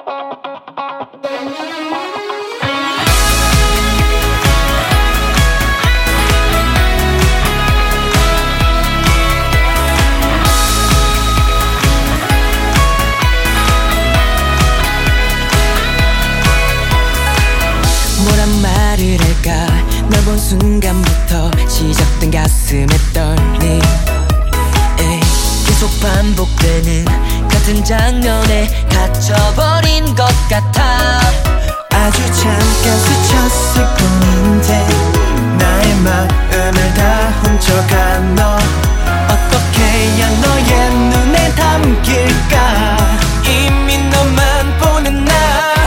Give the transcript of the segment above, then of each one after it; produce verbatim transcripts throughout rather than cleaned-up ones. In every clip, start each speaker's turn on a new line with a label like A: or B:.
A: 뭐란 말을 할까 널 본 순간부터 시작된 가슴의 떨림 에이, 계속 반복되는 같은 장면에 갇혀버린 것 같아.
B: 아주 잠깐 스쳤을 뿐인데 나의 마음을 다 훔쳐간 너 어떻게 해야 너의 눈에 담길까. 이미 너만 보는 나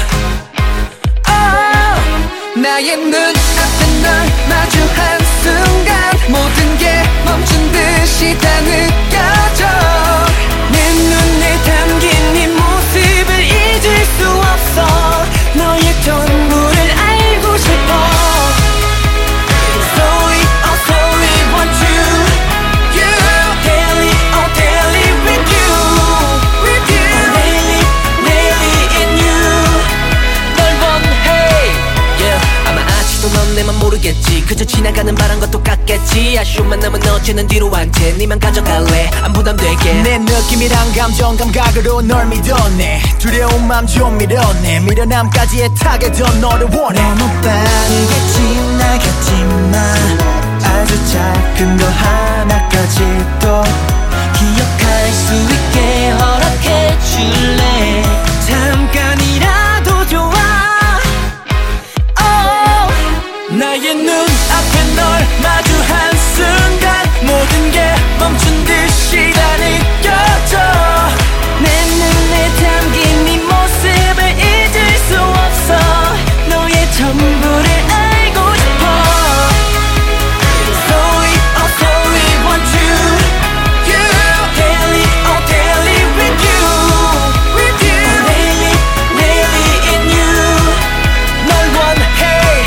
B: oh,
A: 나의 눈앞에 널 마주한 순간 모든 게 멈춘 듯이 다 느껴져.
B: 내 눈에 담긴 네 모습을 잊을 수 없어. 너의 전부를 알고 싶어. Slowly, oh slowly want you, you daily, oh daily with you, with you. Oh daily, daily in you.
A: 널 원해 yeah. 아마 아직도 넌 내맘 모르겠지. 그저 지나가는 바람과 똑같겠지. 아쉬움만 남은 어제는 뒤로 한 채 니만 가져갈래 안 부담되게.
B: 내 느낌이랑 감정 감각으로 널 믿었네. 두려운 맘 좀 밀어내. 미련함까지 애타게던 너를 원해. 너무 빠르게 지나갔지만 아주 작은 거 하나까지도 기억할 수 있게 허락해 줄래. 잠깐이라도 좋아 oh, 나의 눈앞에 널 마주한 순간 모든 게 멈춘 듯이 다 느껴져. 내 눈에 담긴 네 모습을 잊을 수 없어. 너의 전부를 알고 싶어. Slowly, oh slowly want you, you daily, oh daily with you, with you. Oh daily, daily in you. 널 원해.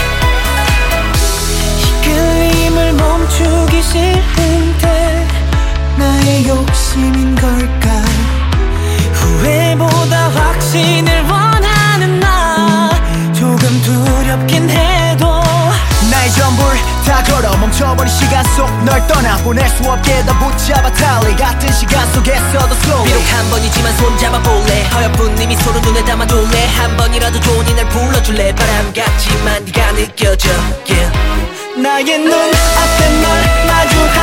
B: 이끌림을 멈추기 싫은데 나의 욕심인 걸까. 후회보다 확신을 원하는 나 조금 두렵긴 해도 나의 전부를 다 걸어 멈춰버린 시간 속 널 떠나보낼 수 없게 더 붙잡아 달리 같은 시간 속에서도 slowly.
A: 비록 한 번이지만 손잡아볼래. 허여쁜 네 미소로 눈에 담아둘래. 한 번이라도 좋으니 날 불러줄래. 바람 같지만 네가 느껴져 yeah.
B: 나의 눈앞에 널 마주한